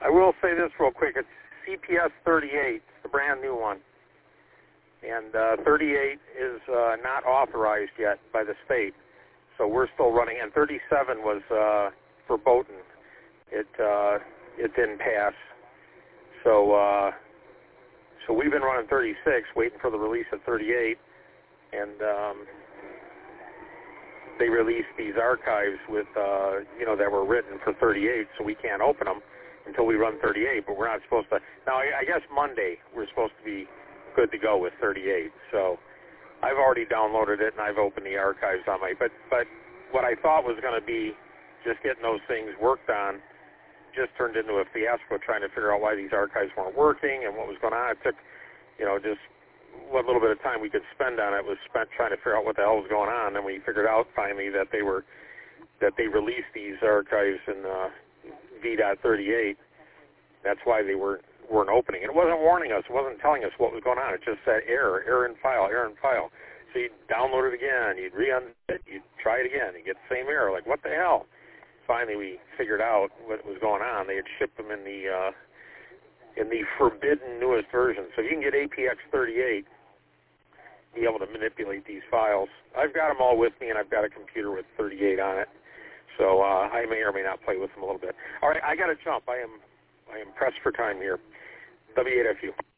I will say this real quick. It's CPS 38, the brand new one. And 38 is not authorized yet by the state. So we're still running. And 37 was for Bowden. It didn't pass. So we've been running 36, waiting for the release of 38. And they released these archives with, that were written for 38, so we can't open them until we run 38, but we're not supposed to. Now, I guess Monday we're supposed to be good to go with 38, so I've already downloaded it and I've opened the archives on my, but what I thought was going to be just getting those things worked on just turned into a fiasco trying to figure out why these archives weren't working and what was going on. It took, just what little bit of time we could spend on it was spent trying to figure out what the hell was going on, and we figured out finally that they released these archives in V.38. That's why they weren't opening. And it wasn't warning us. It wasn't telling us what was going on. It just said error in file. So you'd download it again. You'd re-unzip it. You'd try it again. You get the same error. Like, what the hell? Finally, we figured out what was going on. They had shipped them in the forbidden newest version. So you can get APX38, be able to manipulate these files. I've got them all with me, and I've got a computer with 38 on it. So I may or may not play with them a little bit. All right, I got to jump. I am pressed for time here. W8FU.